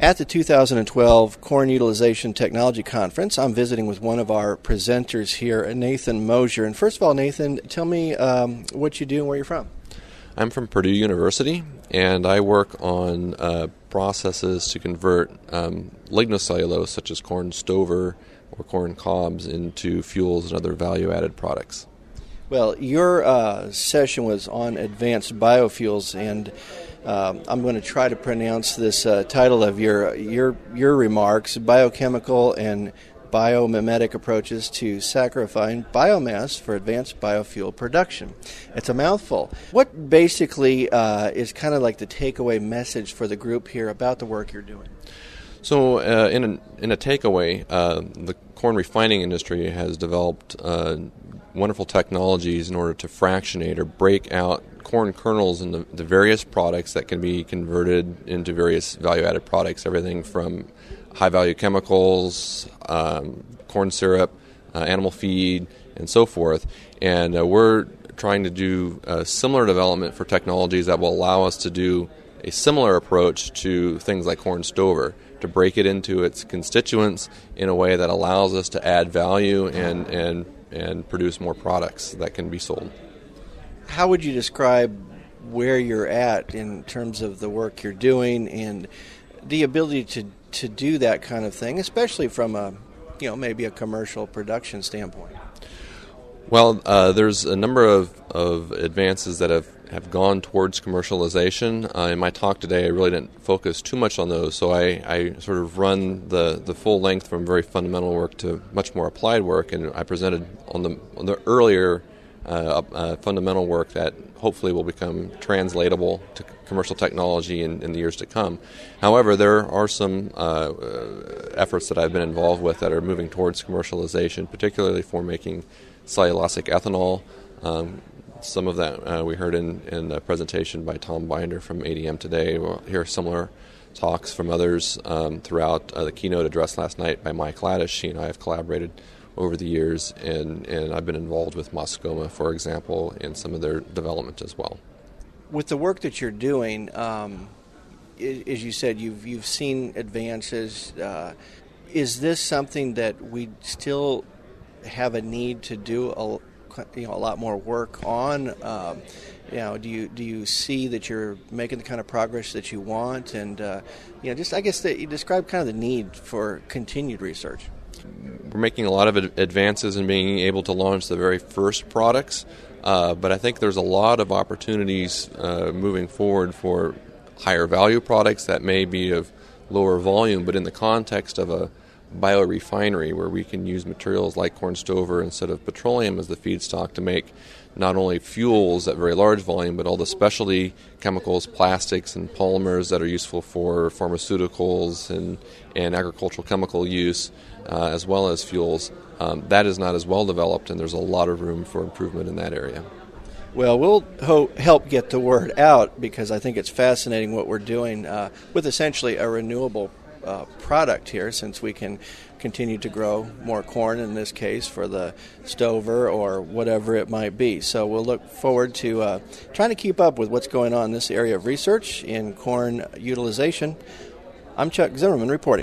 At the 2012 Corn Utilization Technology Conference, I'm visiting with one of our presenters here, Nathan Mosier. And first of all, Nathan, tell me what you do and where you're from. I'm from Purdue University, and I work on processes to convert lignocellulose, such as corn stover or corn cobs, into fuels and other value-added products. Well, your session was on advanced biofuels, and I'm going to try to pronounce this title of your remarks: biochemical and biomimetic approaches to saccharifying biomass for advanced biofuel production. It's a mouthful. What basically is kind of like the takeaway message for the group here about the work you're doing? So in a takeaway, the corn refining industry has developed wonderful technologies in order to fractionate or break out corn kernels into the various products that can be converted into various value-added products, everything from high-value chemicals, corn syrup, animal feed, and so forth. And we're trying to do similar development for technologies that will allow us to do a similar approach to things like corn stover, to break it into its constituents in a way that allows us to add value and produce more products that can be sold. How would you describe where you're at in terms of the work you're doing and the ability to do that kind of thing, especially from maybe a commercial production standpoint? Well, there's a number of advances that have gone towards commercialization. In my talk today, I really didn't focus too much on those, so I sort of run the full length from very fundamental work to much more applied work, and I presented on the earlier fundamental work that hopefully will become translatable to commercial technology in the years to come. However, there are some efforts that I've been involved with that are moving towards commercialization, particularly for making cellulosic ethanol. Some of that we heard in a presentation by Tom Binder from ADM today. We'll hear similar talks from others throughout the keynote address last night by Mike Laddish. He and I have collaborated over the years, and I've been involved with Moscoma, for example, in some of their development as well. With the work that you're doing, as you said, you've seen advances. Is this something that we still have a need to do a lot more work on? Do you see that you're making the kind of progress that you want? And I guess that you describe kind of the need for continued research. We're making a lot of advances in being able to launch the very first products, but I think there's a lot of opportunities moving forward for higher value products that may be of lower volume, but in the context of a biorefinery where we can use materials like corn stover instead of petroleum as the feedstock to make not only fuels at very large volume, but all the specialty chemicals, plastics, and polymers that are useful for pharmaceuticals and agricultural chemical use, as well as fuels. That is not as well developed, and there's a lot of room for improvement in that area. Well, we'll help get the word out, because I think it's fascinating what we're doing with essentially a renewable product here, since we can continue to grow more corn, in this case, for the stover or whatever it might be. So we'll look forward to trying to keep up with what's going on in this area of research in corn utilization. I'm Chuck Zimmerman reporting.